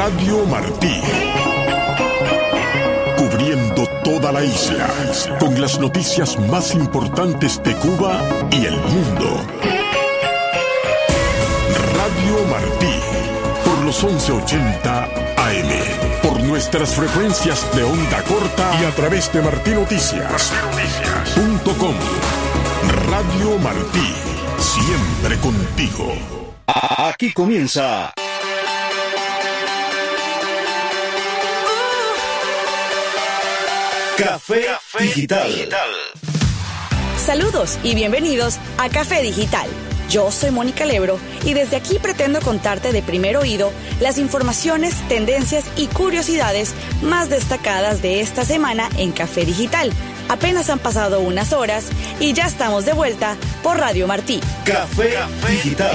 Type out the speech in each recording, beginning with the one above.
Radio Martí. Cubriendo toda la isla, con las noticias más importantes de Cuba y el mundo. Radio Martí, por los 1180 AM, por nuestras frecuencias de onda corta y a través de martinoticias.com. Radio Martí, siempre contigo. Aquí comienza Café Digital. Saludos y bienvenidos a Café Digital. Yo soy Mónica Lebro y desde aquí pretendo contarte de primer oído las informaciones, tendencias y curiosidades más destacadas de esta semana en Café Digital. Apenas han pasado unas horas y ya estamos de vuelta por Radio Martí. Café Digital.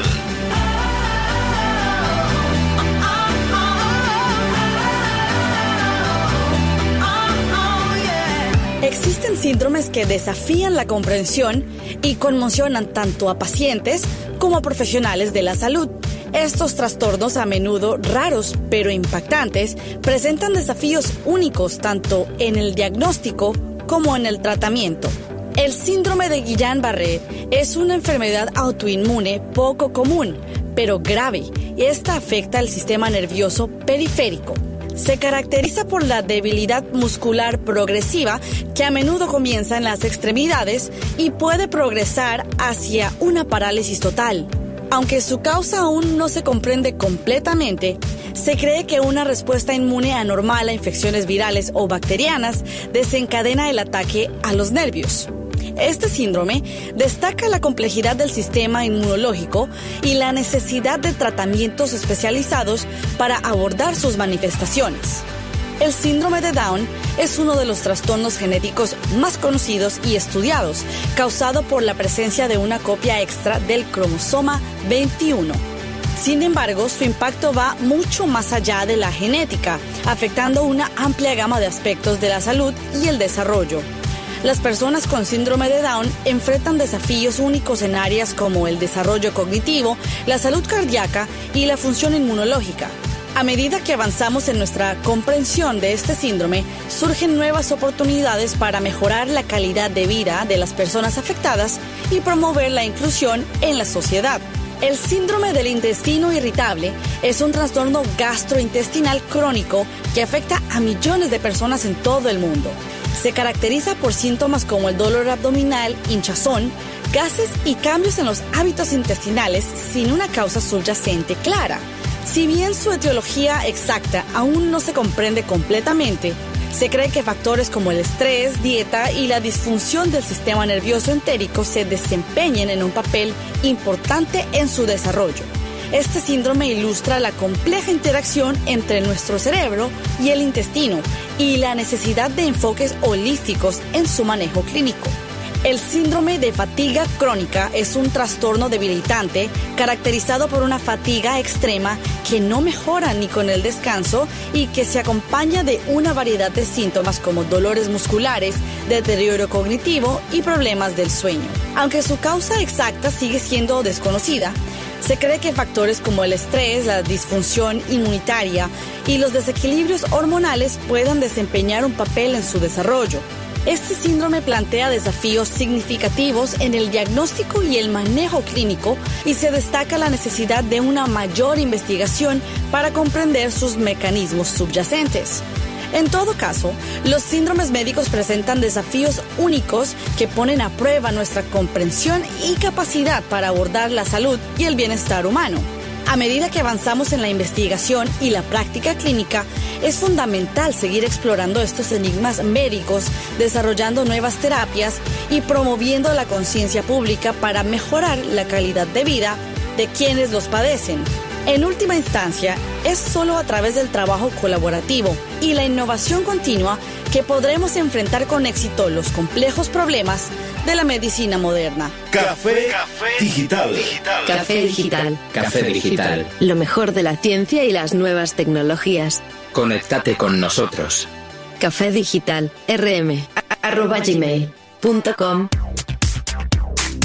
Existen síndromes que desafían la comprensión y conmocionan tanto a pacientes como a profesionales de la salud. Estos trastornos, a menudo raros pero impactantes, presentan desafíos únicos tanto en el diagnóstico como en el tratamiento. El síndrome de Guillain-Barré es una enfermedad autoinmune poco común, pero grave, y esta afecta al sistema nervioso periférico. Se caracteriza por la debilidad muscular progresiva que a menudo comienza en las extremidades y puede progresar hacia una parálisis total. Aunque su causa aún no se comprende completamente, se cree que una respuesta inmune anormal a infecciones virales o bacterianas desencadena el ataque a los nervios. Este síndrome destaca la complejidad del sistema inmunológico y la necesidad de tratamientos especializados para abordar sus manifestaciones. El síndrome de Down es uno de los trastornos genéticos más conocidos y estudiados, causado por la presencia de una copia extra del cromosoma 21. Sin embargo, su impacto va mucho más allá de la genética, afectando una amplia gama de aspectos de la salud y el desarrollo. Las personas con síndrome de Down enfrentan desafíos únicos en áreas como el desarrollo cognitivo, la salud cardíaca y la función inmunológica. A medida que avanzamos en nuestra comprensión de este síndrome, surgen nuevas oportunidades para mejorar la calidad de vida de las personas afectadas y promover la inclusión en la sociedad. El síndrome del intestino irritable es un trastorno gastrointestinal crónico que afecta a millones de personas en todo el mundo. Se caracteriza por síntomas como el dolor abdominal, hinchazón, gases y cambios en los hábitos intestinales sin una causa subyacente clara. Si bien su etiología exacta aún no se comprende completamente, se cree que factores como el estrés, dieta y la disfunción del sistema nervioso entérico se desempeñen en un papel importante en su desarrollo. Este síndrome ilustra la compleja interacción entre nuestro cerebro y el intestino y la necesidad de enfoques holísticos en su manejo clínico. El síndrome de fatiga crónica es un trastorno debilitante caracterizado por una fatiga extrema que no mejora ni con el descanso y que se acompaña de una variedad de síntomas como dolores musculares, deterioro cognitivo y problemas del sueño. Aunque su causa exacta sigue siendo desconocida, se cree que factores como el estrés, la disfunción inmunitaria y los desequilibrios hormonales puedan desempeñar un papel en su desarrollo. Este síndrome plantea desafíos significativos en el diagnóstico y el manejo clínico y se destaca la necesidad de una mayor investigación para comprender sus mecanismos subyacentes. En todo caso, los síndromes médicos presentan desafíos únicos que ponen a prueba nuestra comprensión y capacidad para abordar la salud y el bienestar humano. A medida que avanzamos en la investigación y la práctica clínica, es fundamental seguir explorando estos enigmas médicos, desarrollando nuevas terapias y promoviendo la conciencia pública para mejorar la calidad de vida de quienes los padecen. En última instancia, es solo a través del trabajo colaborativo y la innovación continua que podremos enfrentar con éxito los complejos problemas de la medicina moderna. Café Digital. Café Digital. Café Digital. Lo mejor de la ciencia y las nuevas tecnologías. Conéctate con nosotros. Café Digital. rm@gmail.com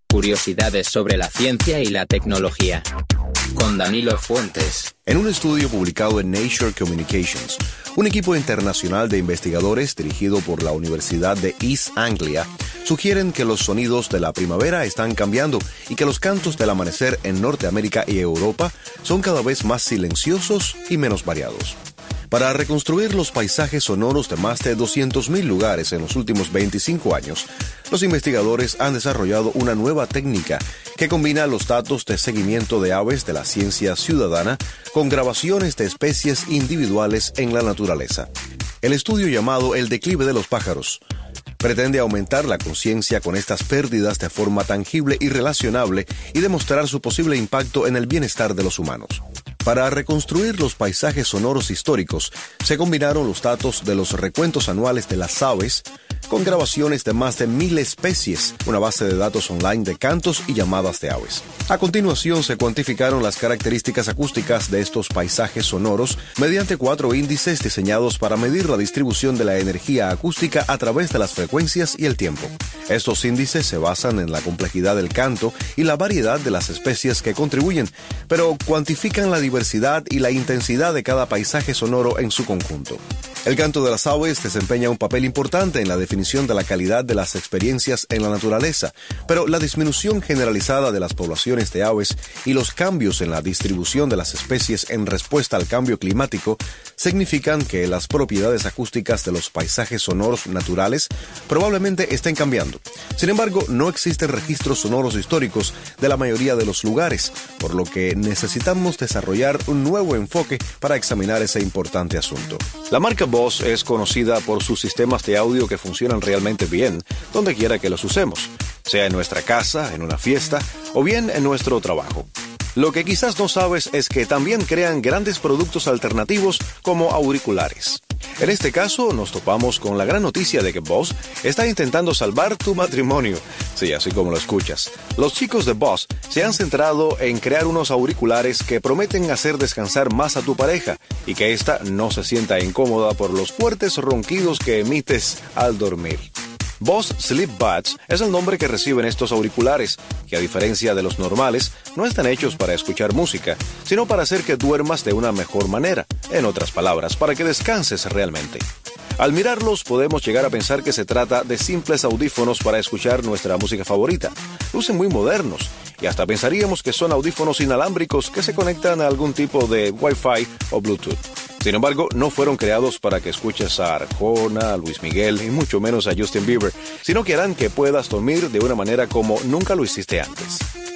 Curiosidades sobre la ciencia y la tecnología. Con Danilo Fuentes. En un estudio publicado en Nature Communications, un equipo internacional de investigadores dirigido por la Universidad de East Anglia sugieren que los sonidos de la primavera están cambiando y que los cantos del amanecer en Norteamérica y Europa son cada vez más silenciosos y menos variados. Para reconstruir los paisajes sonoros de más de 200.000 lugares en los últimos 25 años, los investigadores han desarrollado una nueva técnica que combina los datos de seguimiento de aves de la ciencia ciudadana con grabaciones de especies individuales en la naturaleza. El estudio, llamado El declive de los pájaros, pretende aumentar la conciencia con estas pérdidas de forma tangible y relacionable y demostrar su posible impacto en el bienestar de los humanos. Para reconstruir los paisajes sonoros históricos, se combinaron los datos de los recuentos anuales de las aves con grabaciones de más de 1.000 especies, una base de datos online de cantos y llamadas de aves. A continuación, se cuantificaron las características acústicas de estos paisajes sonoros mediante 4 índices diseñados para medir la distribución de la energía acústica a través de las frecuencias y el tiempo. Estos índices se basan en la complejidad del canto y la variedad de las especies que contribuyen, pero cuantifican la diversidad y la intensidad de cada paisaje sonoro en su conjunto. El canto de las aves desempeña un papel importante en la definición de la calidad de las experiencias en la naturaleza, pero la disminución generalizada de las poblaciones de aves y los cambios en la distribución de las especies en respuesta al cambio climático significan que las propiedades acústicas de los paisajes sonoros naturales probablemente estén cambiando. Sin embargo, no existen registros sonoros históricos de la mayoría de los lugares, por lo que necesitamos desarrollar un nuevo enfoque para examinar ese importante asunto. La marca Bose es conocida por sus sistemas de audio que funcionan realmente bien, donde quiera que los usemos, sea en nuestra casa, en una fiesta o bien en nuestro trabajo. Lo que quizás no sabes es que también crean grandes productos alternativos como auriculares. En este caso, nos topamos con la gran noticia de que Bose está intentando salvar tu matrimonio. Sí, así como lo escuchas. Los chicos de Bose se han centrado en crear unos auriculares que prometen hacer descansar más a tu pareja y que ésta no se sienta incómoda por los fuertes ronquidos que emites al dormir. Bose Sleep Buds es el nombre que reciben estos auriculares, que a diferencia de los normales, no están hechos para escuchar música, sino para hacer que duermas de una mejor manera, en otras palabras, para que descanses realmente. Al mirarlos podemos llegar a pensar que se trata de simples audífonos para escuchar nuestra música favorita. Lucen muy modernos y hasta pensaríamos que son audífonos inalámbricos que se conectan a algún tipo de Wi-Fi o Bluetooth. Sin embargo, no fueron creados para que escuches a Arjona, a Luis Miguel y mucho menos a Justin Bieber, sino que harán que puedas dormir de una manera como nunca lo hiciste antes.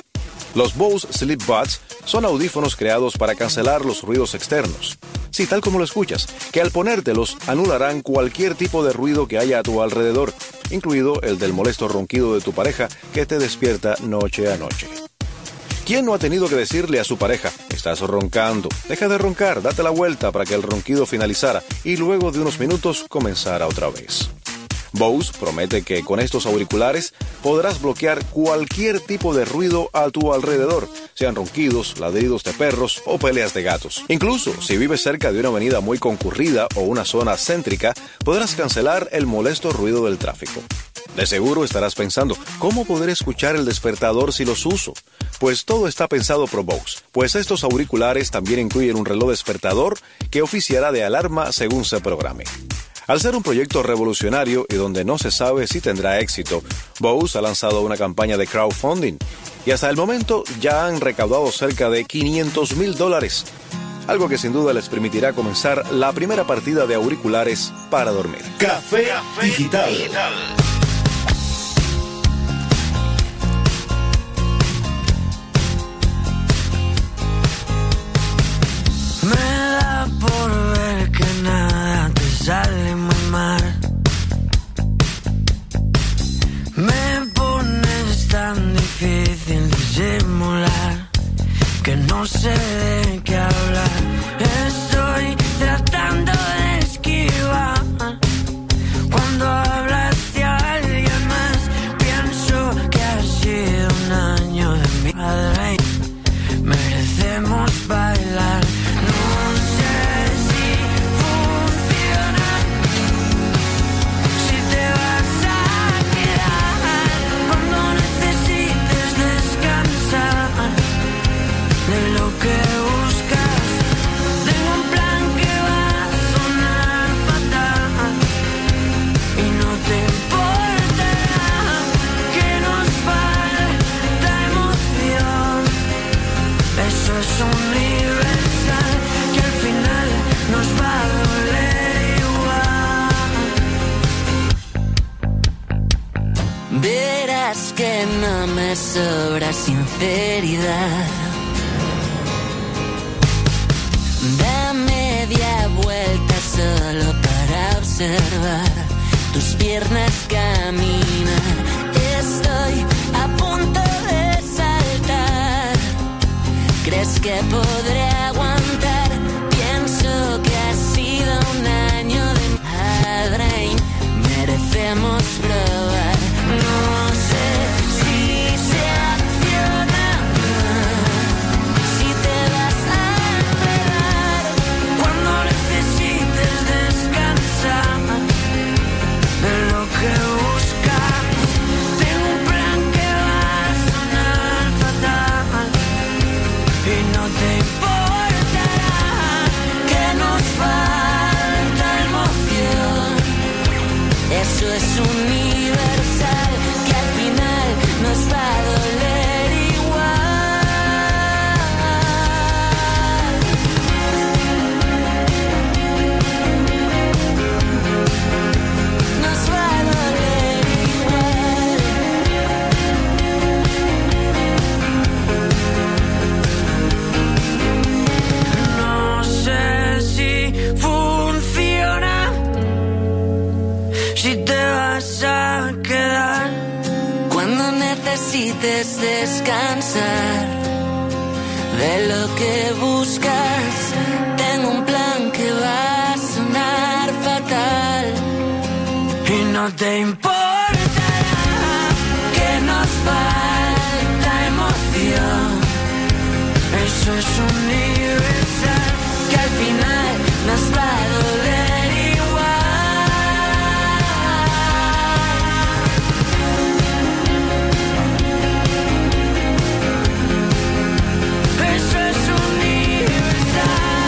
Los Bose Sleep Buds son audífonos creados para cancelar los ruidos externos. Sí, tal como lo escuchas, que al ponértelos anularán cualquier tipo de ruido que haya a tu alrededor, incluido el del molesto ronquido de tu pareja que te despierta noche a noche. ¿Quién no ha tenido que decirle a su pareja, estás roncando, deja de roncar, date la vuelta para que el ronquido finalizara y luego de unos minutos comenzara otra vez? Bose promete que con estos auriculares podrás bloquear cualquier tipo de ruido a tu alrededor, sean ronquidos, ladridos de perros o peleas de gatos. Incluso si vives cerca de una avenida muy concurrida o una zona céntrica, podrás cancelar el molesto ruido del tráfico. De seguro estarás pensando, ¿cómo podré escuchar el despertador si los uso? Pues todo está pensado por Bose, pues estos auriculares también incluyen un reloj despertador que oficiará de alarma según se programe. Al ser un proyecto revolucionario y donde no se sabe si tendrá éxito, Bose ha lanzado una campaña de crowdfunding y hasta el momento ya han recaudado cerca de $500,000, algo que sin duda les permitirá comenzar la primera partida de auriculares para dormir. Café Digital. Me da por ver que nada te sale muy mal. Me pones tan difícil disimular que no sé de qué hablar. Estoy tratando de esquivar cuando hablas de alguien más. Pienso que ha sido un año de mi padre. Merecemos bailar. Necesites que no me sobra sinceridad. Da media vuelta solo para observar tus piernas caminar. Estoy a punto de saltar. ¿Crees que podré aguantar? Pienso que ha sido un año de Adrein. Merecemos probar. No sé si se acciona, si te vas a enredar cuando necesites descansar de lo que buscas. Tengo un plan que va a sonar fatal y no te importará que nos falta emoción. Eso es universal, que al final nos va a doler igual. Nos va a doler igual. No sé si funciona, si te vas a quedar cuando necesites descansar de lo que buscas. Tengo un plan que va a sonar fatal y no te importará que nos falta emoción. Eso es universal, que al final nos va a doler igual. Eso es universal.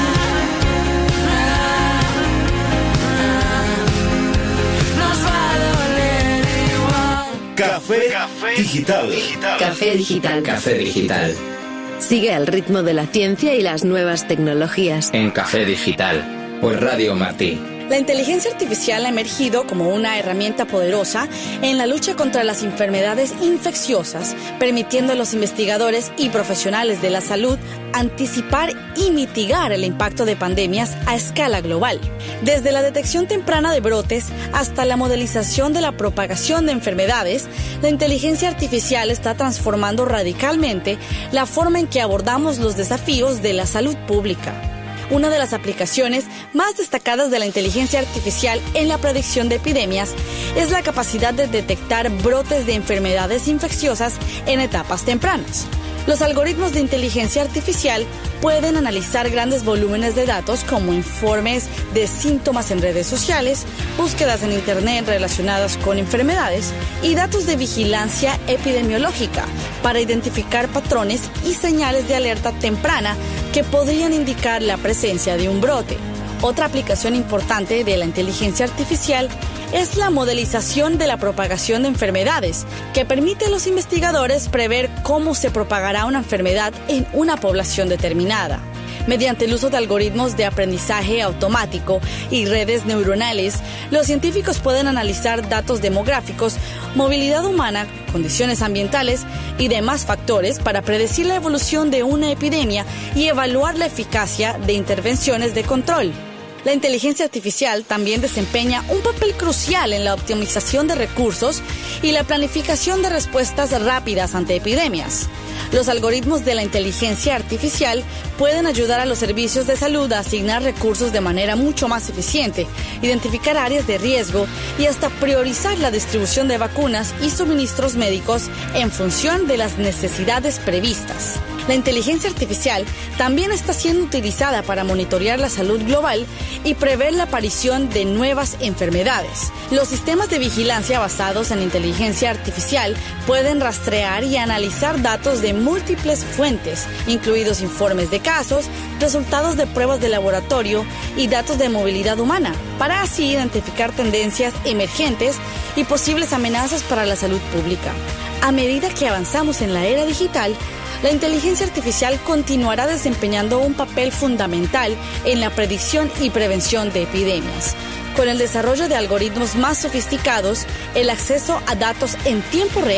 Nos va a doler igual. Café Digital. Café Digital. Café Digital. Sigue al ritmo de la ciencia y las nuevas tecnologías. En Café Digital, por Radio Martí. La inteligencia artificial ha emergido como una herramienta poderosa en la lucha contra las enfermedades infecciosas, permitiendo a los investigadores y profesionales de la salud anticipar y mitigar el impacto de pandemias a escala global. Desde la detección temprana de brotes hasta la modelización de la propagación de enfermedades, la inteligencia artificial está transformando radicalmente la forma en que abordamos los desafíos de la salud pública. Una de las aplicaciones más destacadas de la inteligencia artificial en la predicción de epidemias es la capacidad de detectar brotes de enfermedades infecciosas en etapas tempranas. Los algoritmos de inteligencia artificial pueden analizar grandes volúmenes de datos como informes de síntomas en redes sociales, búsquedas en Internet relacionadas con enfermedades y datos de vigilancia epidemiológica para identificar patrones y señales de alerta temprana que podrían indicar la presencia de un brote. Otra aplicación importante de la inteligencia artificial es la modelización de la propagación de enfermedades, que permite a los investigadores prever cómo se propagará una enfermedad en una población determinada. Mediante el uso de algoritmos de aprendizaje automático y redes neuronales, los científicos pueden analizar datos demográficos, movilidad humana, condiciones ambientales y demás factores para predecir la evolución de una epidemia y evaluar la eficacia de intervenciones de control. La inteligencia artificial también desempeña un papel crucial en la optimización de recursos y la planificación de respuestas rápidas ante epidemias. Los algoritmos de la inteligencia artificial pueden ayudar a los servicios de salud a asignar recursos de manera mucho más eficiente, identificar áreas de riesgo y hasta priorizar la distribución de vacunas y suministros médicos en función de las necesidades previstas. La inteligencia artificial también está siendo utilizada para monitorear la salud global y prever la aparición de nuevas enfermedades. Los sistemas de vigilancia basados en inteligencia artificial pueden rastrear y analizar datos de múltiples fuentes, incluidos informes de casos, resultados de pruebas de laboratorio y datos de movilidad humana, para así identificar tendencias emergentes y posibles amenazas para la salud pública. A medida que avanzamos en la era digital, la inteligencia artificial continuará desempeñando un papel fundamental en la predicción y prevención de epidemias. Con el desarrollo de algoritmos más sofisticados, el acceso a datos en tiempo real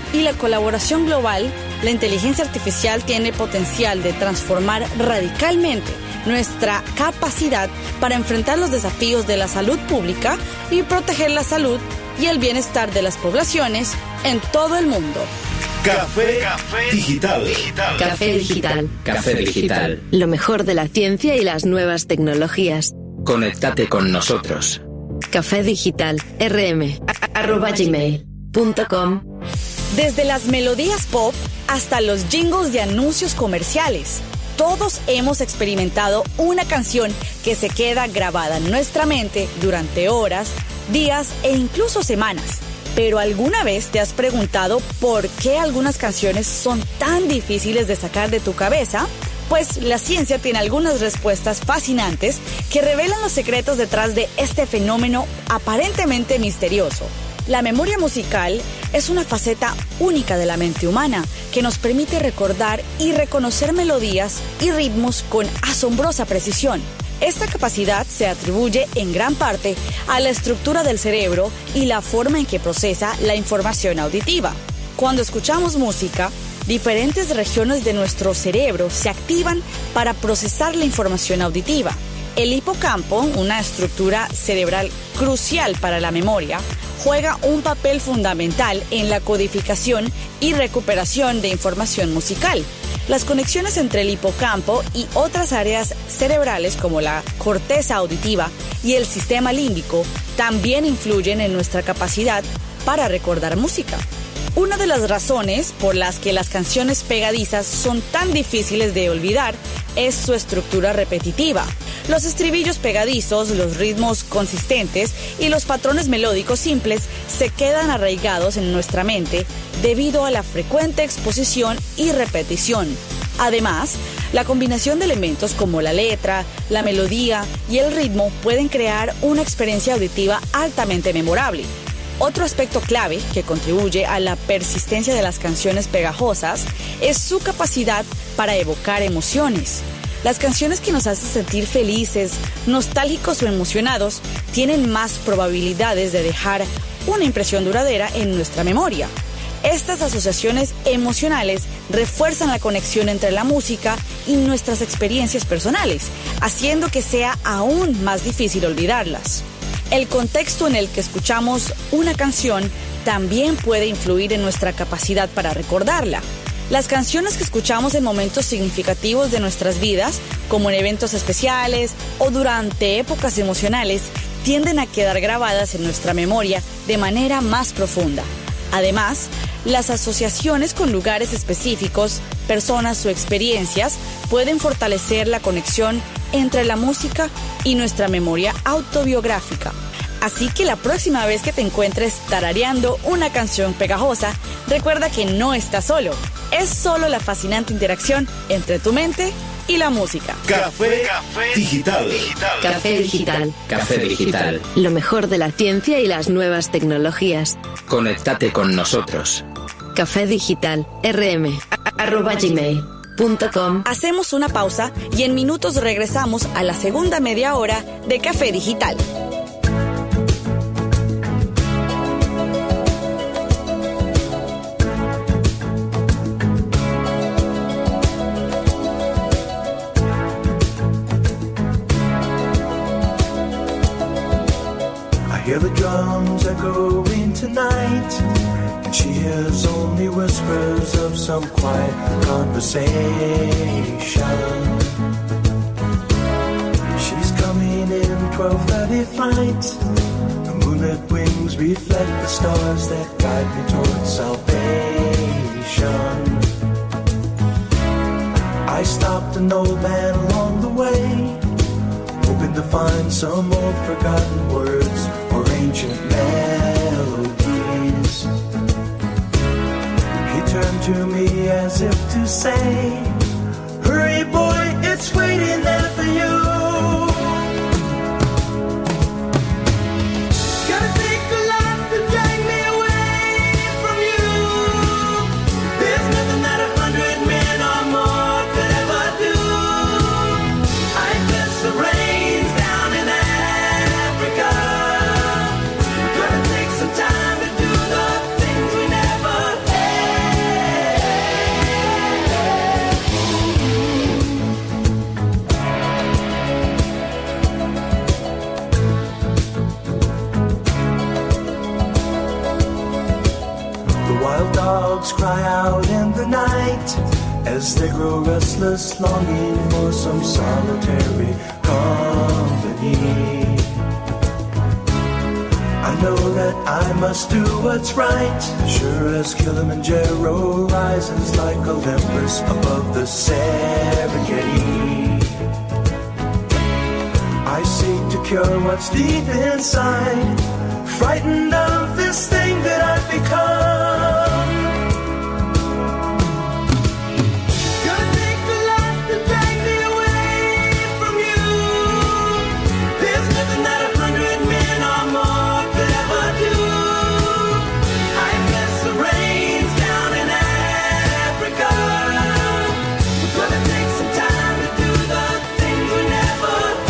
y la colaboración global, la inteligencia artificial tiene potencial de transformar radicalmente nuestra capacidad para enfrentar los desafíos de la salud pública y proteger la salud y el bienestar de las poblaciones en todo el mundo. Café Digital. Café Digital. Café Digital. Lo mejor de la ciencia y las nuevas tecnologías. Conéctate con nosotros. Café Digital. rm@gmail.com. Desde las melodías pop hasta los jingles de anuncios comerciales, todos hemos experimentado una canción que se queda grabada en nuestra mente durante horas, días e incluso semanas. Pero ¿alguna vez te has preguntado por qué algunas canciones son tan difíciles de sacar de tu cabeza? Pues la ciencia tiene algunas respuestas fascinantes que revelan los secretos detrás de este fenómeno aparentemente misterioso. La memoria musical es una faceta única de la mente humana que nos permite recordar y reconocer melodías y ritmos con asombrosa precisión. Esta capacidad se atribuye en gran parte a la estructura del cerebro y la forma en que procesa la información auditiva. Cuando escuchamos música, diferentes regiones de nuestro cerebro se activan para procesar la información auditiva. El hipocampo, una estructura cerebral crucial para la memoria, juega un papel fundamental en la codificación y recuperación de información musical. Las conexiones entre el hipocampo y otras áreas cerebrales como la corteza auditiva y el sistema límbico también influyen en nuestra capacidad para recordar música. Una de las razones por las que las canciones pegadizas son tan difíciles de olvidar es su estructura repetitiva. Los estribillos pegadizos, los ritmos consistentes y los patrones melódicos simples se quedan arraigados en nuestra mente debido a la frecuente exposición y repetición. Además, la combinación de elementos como la letra, la melodía y el ritmo pueden crear una experiencia auditiva altamente memorable. Otro aspecto clave que contribuye a la persistencia de las canciones pegajosas es su capacidad para evocar emociones. Las canciones que nos hacen sentir felices, nostálgicos o emocionados tienen más probabilidades de dejar una impresión duradera en nuestra memoria. Estas asociaciones emocionales refuerzan la conexión entre la música y nuestras experiencias personales, haciendo que sea aún más difícil olvidarlas. El contexto en el que escuchamos una canción también puede influir en nuestra capacidad para recordarla. Las canciones que escuchamos en momentos significativos de nuestras vidas, como en eventos especiales o durante épocas emocionales, tienden a quedar grabadas en nuestra memoria de manera más profunda. Además, las asociaciones con lugares específicos, personas o experiencias pueden fortalecer la conexión entre la música y nuestra memoria autobiográfica. Así que la próxima vez que te encuentres tarareando una canción pegajosa, recuerda que no estás solo. Es solo la fascinante interacción entre tu mente y la música. Café Digital. Café Digital. Café Digital. Lo mejor de la ciencia y las nuevas tecnologías. Conéctate con nosotros. Café Digital. rm@gmail.com. Hacemos una pausa y en minutos regresamos a la segunda media hora de Café Digital. Hear the drums echoing tonight, and she hears only whispers of some quiet conversation. She's coming in 12:30 flight. The moonlit wings reflect the stars that guide me towards salvation. I stopped an old man along the way, hoping to find some old forgotten words or ancient melodies. He turned to me as if to say, hurry boy, it's waiting there for you. Gotta take a lot to drag me away from you. There's nothing that 100 men or more could ever do. I bless the rains down in Africa. Gonna take some time to do the things we never had. as they grow restless, longing for some solitary company. I know that I must do what's right, sure as Kilimanjaro rises like Olympus above the Serengeti. I seek to cure what's deep inside, frightened of this thing that I've become. Gonna take a lot to drag me away from you. There's nothing that 100 men or more could ever do. I guess the rain's down in Africa. We're gonna take some time to do the things we never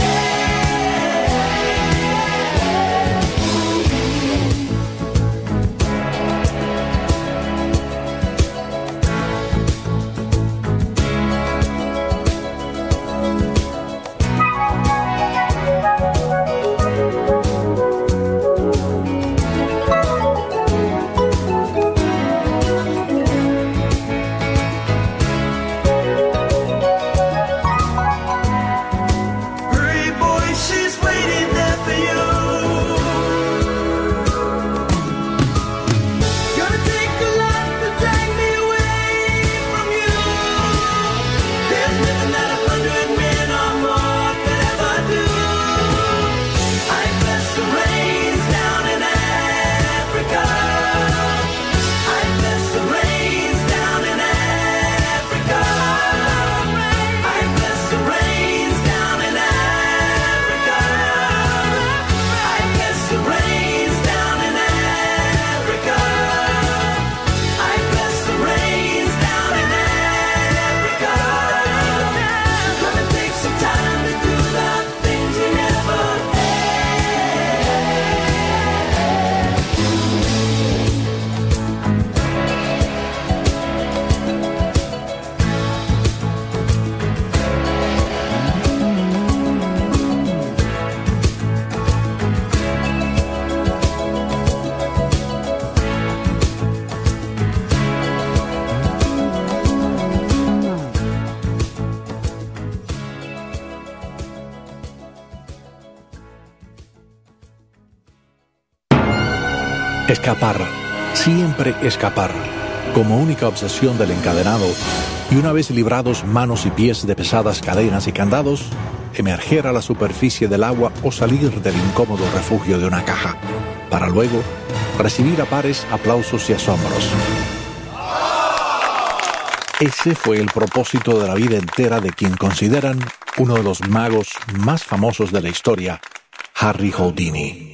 Escapar, siempre escapar, como única obsesión del encadenado, y una vez librados manos y pies de pesadas cadenas y candados, emerger a la superficie del agua o salir del incómodo refugio de una caja, para luego recibir a pares aplausos y asombros. Ese fue el propósito de la vida entera de quien consideran uno de los magos más famosos de la historia, Harry Houdini.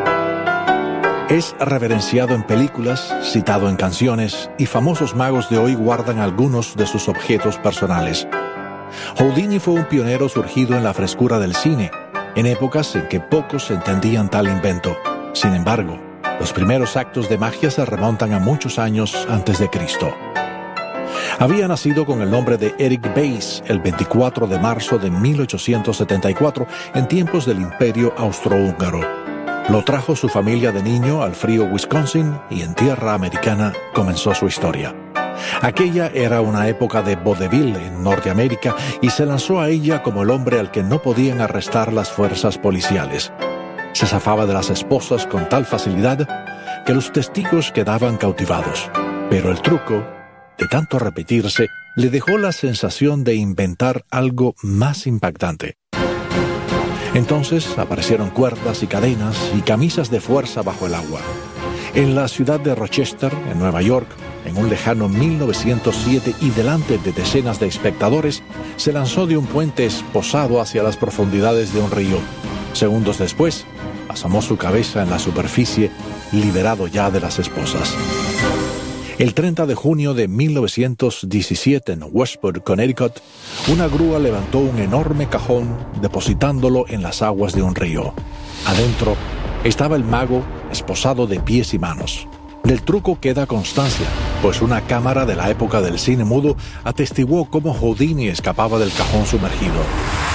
Es reverenciado en películas, citado en canciones, y famosos magos de hoy guardan algunos de sus objetos personales. Houdini fue un pionero surgido en la frescura del cine, en épocas en que pocos entendían tal invento. Sin embargo, los primeros actos de magia se remontan a muchos años antes de Cristo. Había nacido con el nombre de Eric Bayes el 24 de marzo de 1874, en tiempos del Imperio Austrohúngaro. Lo trajo su familia de niño al frío Wisconsin y en tierra americana comenzó su historia. Aquella era una época de vodevil en Norteamérica y se lanzó a ella como el hombre al que no podían arrestar las fuerzas policiales. Se zafaba de las esposas con tal facilidad que los testigos quedaban cautivados. Pero el truco, de tanto repetirse, le dejó la sensación de inventar algo más impactante. Entonces aparecieron cuerdas y cadenas y camisas de fuerza bajo el agua. En la ciudad de Rochester, en Nueva York, en un lejano 1907 y delante de decenas de espectadores, se lanzó de un puente esposado hacia las profundidades de un río. Segundos después, asomó su cabeza en la superficie, liberado ya de las esposas. El 30 de junio de 1917 en Westport, Connecticut, una grúa levantó un enorme cajón depositándolo en las aguas de un río. Adentro estaba el mago esposado de pies y manos. Del truco queda constancia, pues una cámara de la época del cine mudo atestiguó cómo Houdini escapaba del cajón sumergido.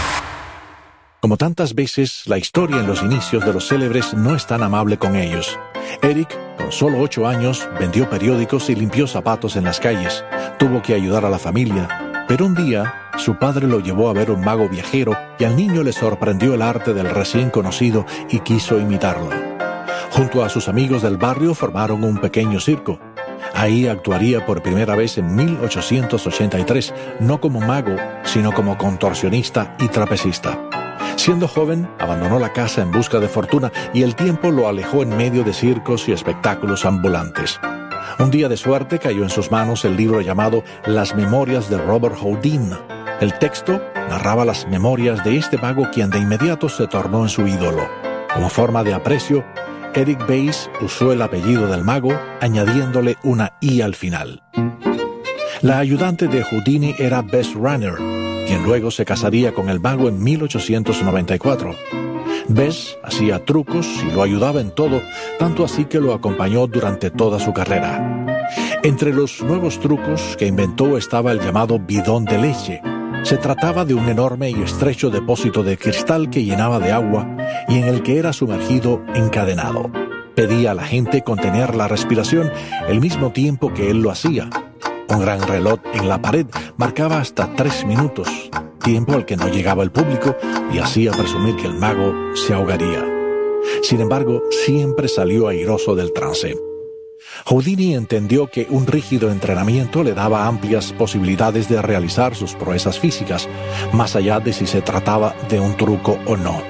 Como tantas veces, la historia en los inicios de los célebres no es tan amable con ellos. Eric, con solo 8 años, vendió periódicos y limpió zapatos en las calles. Tuvo que ayudar a la familia, pero un día su padre lo llevó a ver un mago viajero y al niño le sorprendió el arte del recién conocido y quiso imitarlo. Junto a sus amigos del barrio formaron un pequeño circo. Ahí actuaría por primera vez en 1883, no como mago, sino como contorsionista y trapecista. Siendo joven, abandonó la casa en busca de fortuna y el tiempo lo alejó en medio de circos y espectáculos ambulantes. Un día de suerte cayó en sus manos el libro llamado Las Memorias de Robert Houdin. El texto narraba las memorias de este mago quien de inmediato se tornó en su ídolo. Como forma de aprecio, Eric Bayes usó el apellido del mago, añadiéndole una I al final. La ayudante de Houdini era Bess Runner, quien luego se casaría con el mago en 1894. Bess hacía trucos y lo ayudaba en todo, tanto así que lo acompañó durante toda su carrera. Entre los nuevos trucos que inventó estaba el llamado bidón de leche. Se trataba de un enorme y estrecho depósito de cristal que llenaba de agua y en el que era sumergido encadenado. Pedía a la gente contener la respiración el mismo tiempo que él lo hacía. Un gran reloj en la pared marcaba hasta 3 minutos, tiempo al que no llegaba el público y hacía presumir que el mago se ahogaría. Sin embargo, siempre salió airoso del trance. Houdini entendió que un rígido entrenamiento le daba amplias posibilidades de realizar sus proezas físicas, más allá de si se trataba de un truco o no.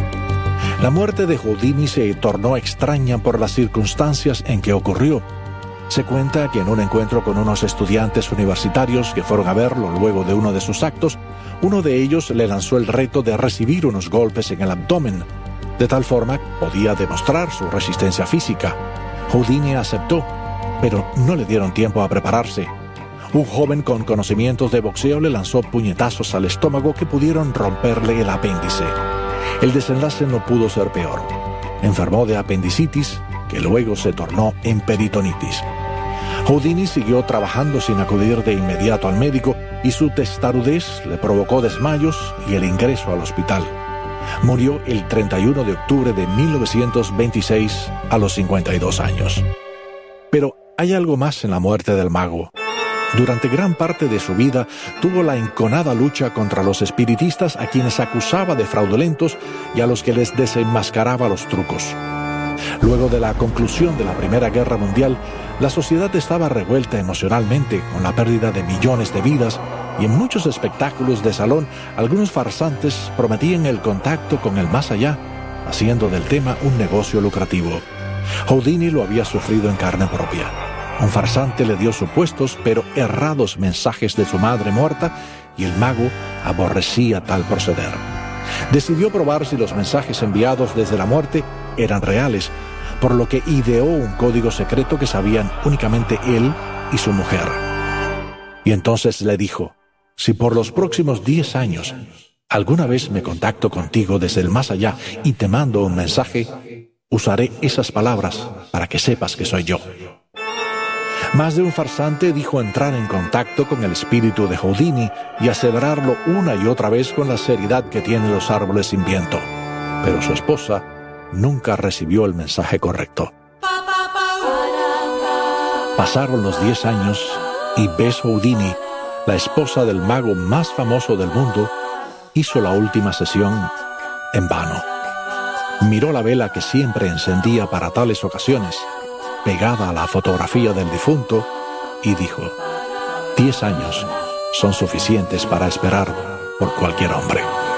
La muerte de Houdini se tornó extraña por las circunstancias en que ocurrió. Se cuenta que en un encuentro con unos estudiantes universitarios que fueron a verlo luego de uno de sus actos, uno de ellos le lanzó el reto de recibir unos golpes en el abdomen. De tal forma que podía demostrar su resistencia física. Houdini aceptó, pero no le dieron tiempo a prepararse. Un joven con conocimientos de boxeo le lanzó puñetazos al estómago que pudieron romperle el apéndice. El desenlace no pudo ser peor. Enfermó de apendicitis, que luego se tornó en peritonitis. Houdini siguió trabajando sin acudir de inmediato al médico y su testarudez le provocó desmayos y el ingreso al hospital. Murió el 31 de octubre de 1926 a los 52 años. Pero hay algo más en la muerte del mago. Durante gran parte de su vida tuvo la enconada lucha contra los espiritistas a quienes acusaba de fraudulentos y a los que les desenmascaraba los trucos. Luego de la conclusión de la Primera Guerra Mundial, la sociedad estaba revuelta emocionalmente con la pérdida de millones de vidas y en muchos espectáculos de salón algunos farsantes prometían el contacto con el más allá, haciendo del tema un negocio lucrativo. Houdini lo había sufrido en carne propia. Un farsante le dio supuestos pero errados mensajes de su madre muerta y el mago aborrecía tal proceder. Decidió probar si los mensajes enviados desde la muerte eran reales, por lo que ideó un código secreto que sabían únicamente él y su mujer. Y entonces le dijo: si por los próximos 10 años alguna vez me contacto contigo desde el más allá y te mando un mensaje, usaré esas palabras para que sepas que soy yo. Más de un farsante dijo entrar en contacto con el espíritu de Houdini y aseverarlo una y otra vez con la seriedad que tienen los árboles sin viento. Pero su esposa nunca recibió el mensaje correcto. Pasaron los 10 años y Bess Houdini, la esposa del mago más famoso del mundo, hizo la última sesión en vano. Miró la vela que siempre encendía para tales ocasiones, pegada a la fotografía del difunto, y dijo: 10 años son suficientes para esperar por cualquier hombre.